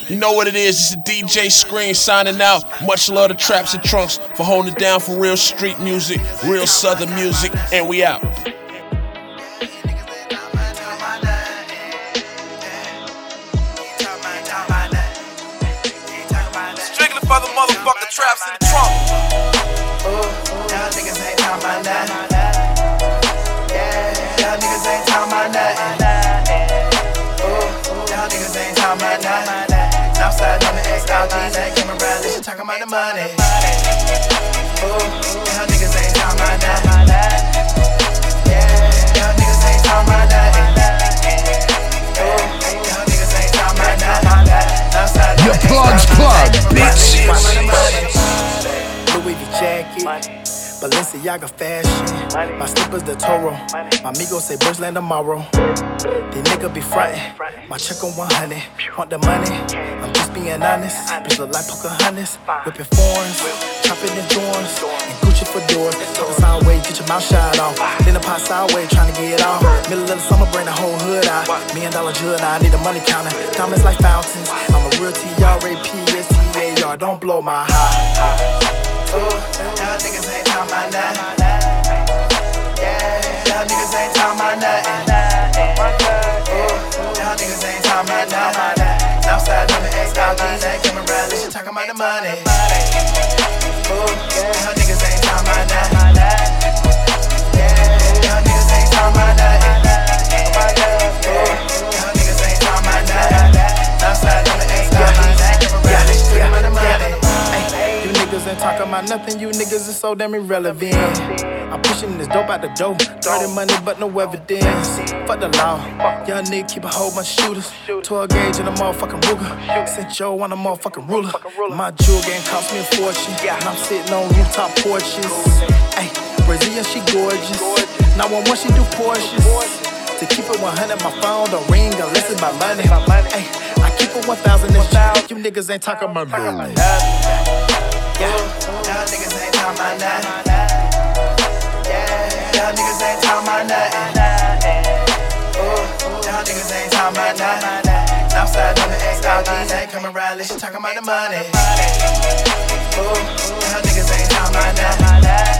You know what it is, it's the DJ Screen signing out. Much love to Traps and Trunks for holding it down for real street music, real southern music, and we out. Strictly for the motherfucking traps in the trunk. Y'all niggas ain't talking about nothing. Yeah, y'all niggas ain't talking about nothing. Y'all niggas ain't talking about nothing. Outside on the XLGs ain't coming around, they should talking about the money. Y'all niggas ain't talking about nothing. Yeah, y'all niggas ain't talking about nothing. Y'all niggas ain't talking about nothing. Outside on the Plugs Plug, bitch. Louis V jacket, Balenciaga fashion. My slippers the Toro. My Migos say Bushland tomorrow. They nigga be frontin'. My check on 100. Want the money? I'm just being honest. Bitch look like Pocahontas. Whipping foreigns, chopping in joints, and Gucci for doors. Talking sideways, get your mouth shot off. Then the pot sideways, trying to get off. Middle of the summer, bring the whole hood out. $1 million hood, I need a money counter. Diamonds like fountains. I'm a real TRAPSTAR. Don't blow my high. Y'all niggas ain't talking about nothing. Yeah, y'all niggas ain't talking about nothing. Y'all niggas ain't talking about nothing. Outside on the XLGs ain't coming around, they should talking about the money. Y'all niggas ain't talking about nothing. Yeah, y'all niggas ain't talking about nothing. Y'all niggas ain't talking about nothing. Outside on the XLGs ain't coming around, they should talking about the money. You niggas ain't talking about nothing, you niggas is so damn irrelevant. I'm pushing this dope out the door. Dirty money, but no evidence. Fuck the law. Young nigga keep a whole bunch of shooters. 12 gauge in a motherfucking Ruger. Sent Joe on a motherfucking ruler. My jewel game cost me a fortune. And I'm sitting on rooftop porches. Ay, Brazilian, she gorgeous. 911, she do Porsches. To keep it 100, my phone don't ring unless it's my money. Ay, I keep it 1,000 and shit. You niggas ain't talking about nothing. Yeah, y'all niggas ain't talking about nothing. Yeah, y'all niggas ain't talking about nothing. Y'all niggas ain't talking about nothing. Outside on the XLGs ain't coming around, they should talking about the money. Y'all niggas ain't talking about nothing.